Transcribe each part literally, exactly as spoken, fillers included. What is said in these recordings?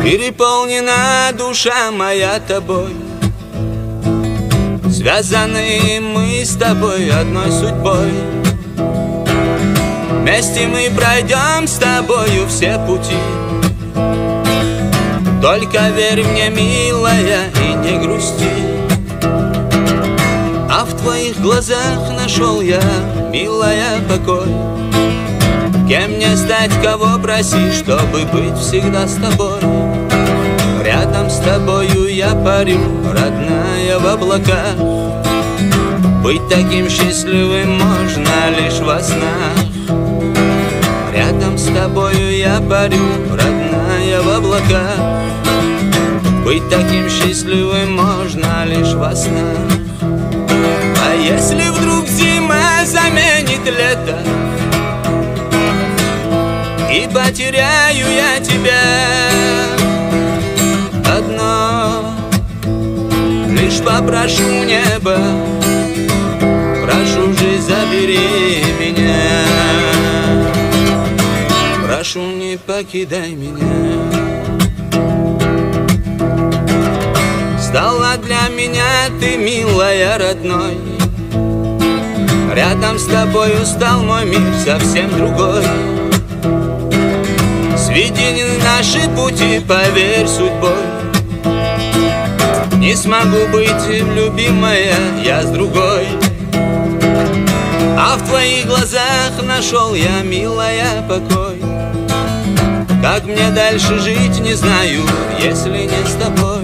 Переполнена душа моя тобой, связаны мы с тобой одной судьбой. Вместе мы пройдем с тобою все пути. Только верь мне, милая, и не грусти. А в твоих глазах нашел я, милая, покой. Кем мне стать, кого просить, чтобы быть всегда с тобой? Рядом с тобою я парю, родная, в облаках. Быть таким счастливым можно лишь во снах. Рядом с тобою я парю, родная, в облаках. Быть таким счастливым можно лишь во снах. А если вдруг зима заменит лето, и потеряю я тебя одно, лишь попрошу небо, прошу, жизнь, забери меня. Прошу, не покидай меня. Стала для меня ты, милая, родной. Рядом с тобою стал мой мир совсем другой. Сведены наши пути, поверь, судьбой. Не смогу быть, любимая, я с другой. А в твоих глазах нашел я, милая, покой. Как мне дальше жить, не знаю, если не с тобой.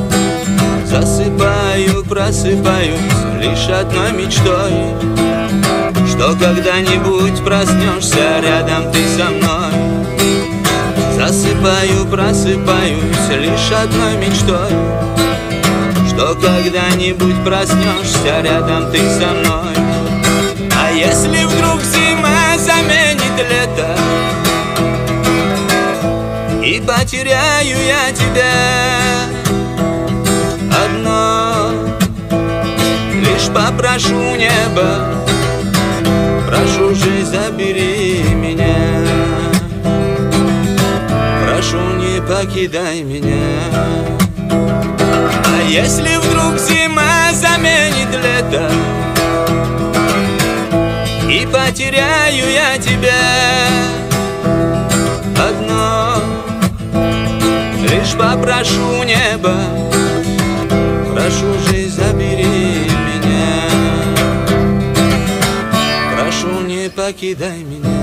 Засыпаю, просыпаюсь лишь одной мечтой, что когда-нибудь проснешься рядом ты со мной. Засыпаю, просыпаюсь лишь одной мечтой, что когда-нибудь проснешься рядом ты со мной. А если вдруг зима заменит лето, и потеряю я тебя одно, лишь попрошу небо, прошу, жизнь, забери меня. Прошу, не покидай меня. А если вдруг зима заменит лето, и потеряю я тебя одно, лишь попрошу небо, прошу, жизнь, забери меня. Прошу, не покидай меня.